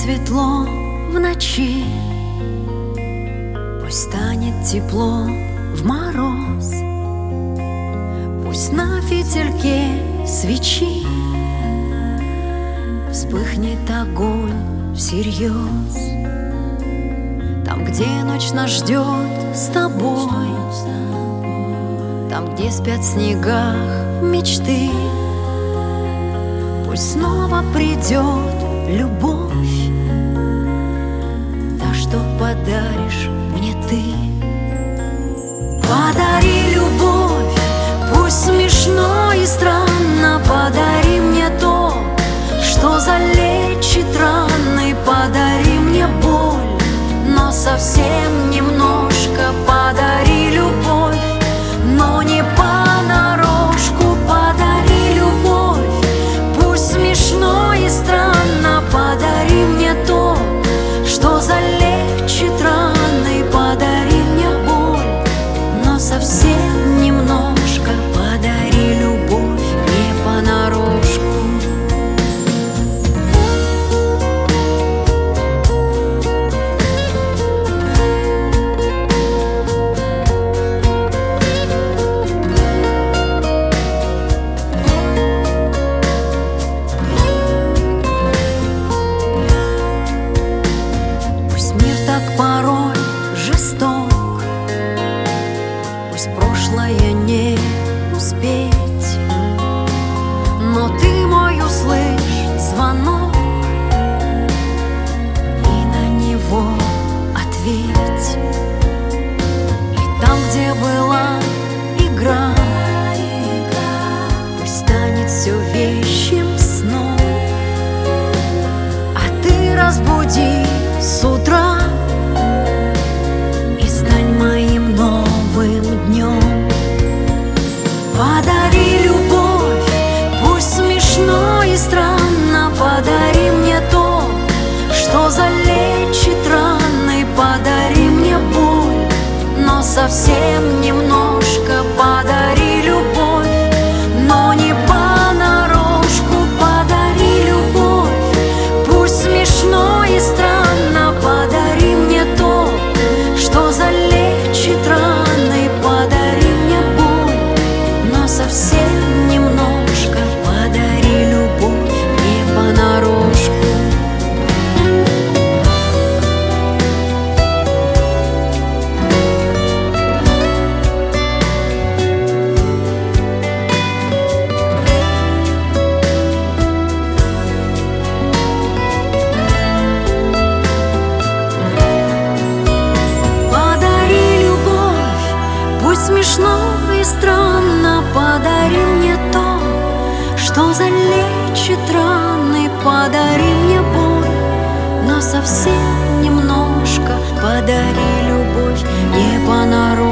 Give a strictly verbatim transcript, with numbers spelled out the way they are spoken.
светло в ночи, пусть станет тепло в мороз, пусть на фитильке свечи вспыхнет огонь всерьез. Там, где ночь нас ждет с тобой, там, где спят в снегах мечты, пусть снова придет любовь, та, что подаришь мне ты. Подари любовь, пусть смешно и странно, подари мне то, что залечит раны, подари мне боль, но совсем немножко. Подари любовь, но не понарошку. Подари любовь, пусть смешно и странно, подари мне то, что залечит раны, подари мне боль, но совсем немножко. Подари любовь не понарошку. Порой жесток, пусть прошлое не успеть, но ты мой услышь звонок и на него ответь. И там, где была игра, пусть станет все вещим сном, а ты разбуди с утра моим новым днем. Подари любовь, пусть смешно и странно, подари мне то, что залечит раны, подари мне боль, но совсем немножко. Подари любовь, но не понарошку. Подари любовь, пусть смешно и странно, подари мне то, что залечит раны, подари мне боль, но совсем немножко. Подари любовь не понарошку. Смешно и странно, подари мне то, что залечит раны, подари мне боль, но совсем немножко. Подари любовь не понарошку.